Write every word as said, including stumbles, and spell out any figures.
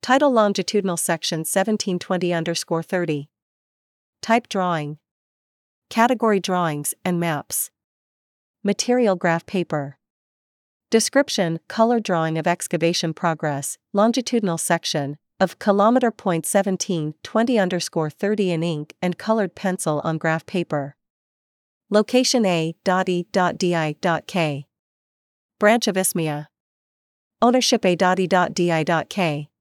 Title longitudinal section seventeen twenty thirty. Type drawing. Category drawings and maps. Material graph paper. Description: color drawing of excavation progress, longitudinal section, of kilometer point seventeen twenty thirty in ink and colored pencil on graph paper. Location A.E.D.I.K. Branch of Isthmia. Ownership A.E.D.I.K.